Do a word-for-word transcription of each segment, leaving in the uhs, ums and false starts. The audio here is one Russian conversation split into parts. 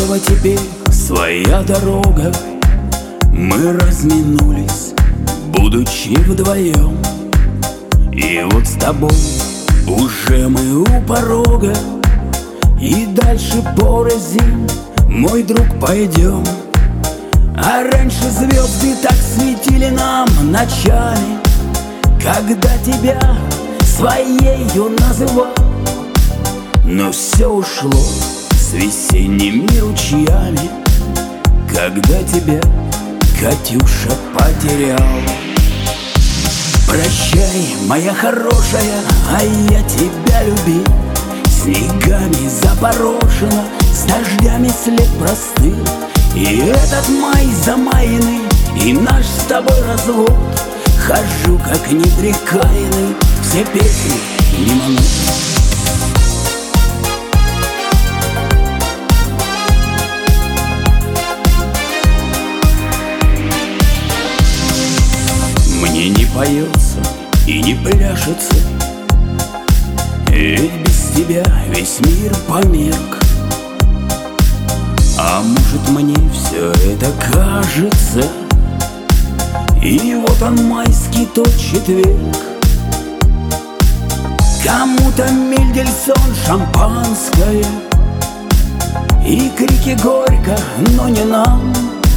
каждого теперь своя дорога. Мы разминулись, будучи вдвоем. И вот с тобой уже мы у порога, и дальше порознь, мой друг, пойдем. А раньше звезды так светили нам ночами, когда тебя своею называл. Но все ушло с весенними ручьями, когда тебя, Катюша, потерял. Прощай, моя хорошая, а я тебя любил. Снегами запорошена, с дождями след простыл. И этот май замаянный, и наш с тобой развод. Хожу, как непрекаянный, все песни мимо ног. Мне не поется и не пляшется, ведь без тебя весь мир померк. А может, мне все это кажется, и вот он, майский тот четверг. Кому-то Мендельсон шампанское и крики горько, но не нам.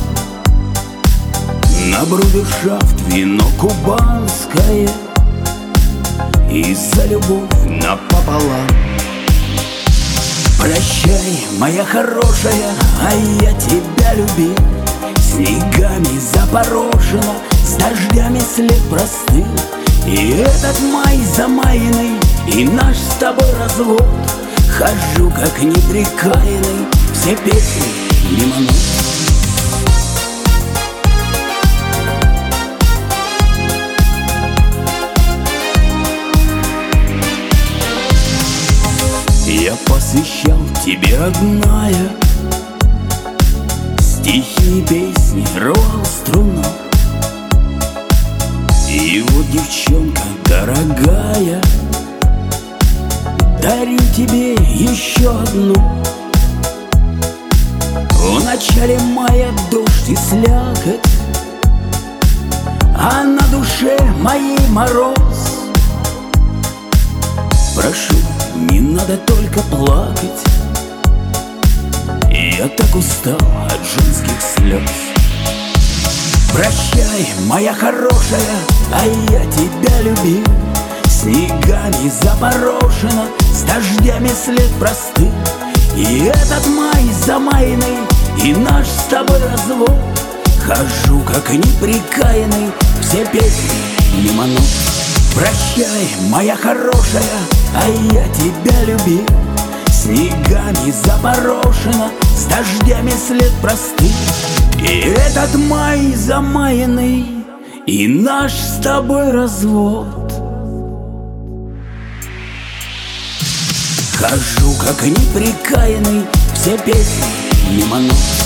На брудершафт вино кубанское и за любовь напополам. Прощай, моя хорошая, а я тебя любил. Снегами запорошена, с дождями след простыл. И этот май замаянный, и наш с тобой развод. Хожу, как непрекаянный, все песни мимо ног. Я посвящал тебе, родная, стихи и песни рвал струну. И вот, девчонка дорогая, дарю тебе еще одну. В начале мая дождь и слякоть, а на душе моей мороз. Прошу, не надо только плакать, я так устал от женских слез. Прощай, моя хорошая, а я тебя любил. Снегами запорошена, с дождями след простыл. И этот май замаянный, и наш с тобой развод. Хожу, как непрекаянный, все песни мимо ног. Прощай, моя хорошая, а я тебя любил. Снегами запорошена, с дождями след простыл. И этот май замаянный, и наш с тобой развод. Хожу, как непрекаянный, все песни мимо ног.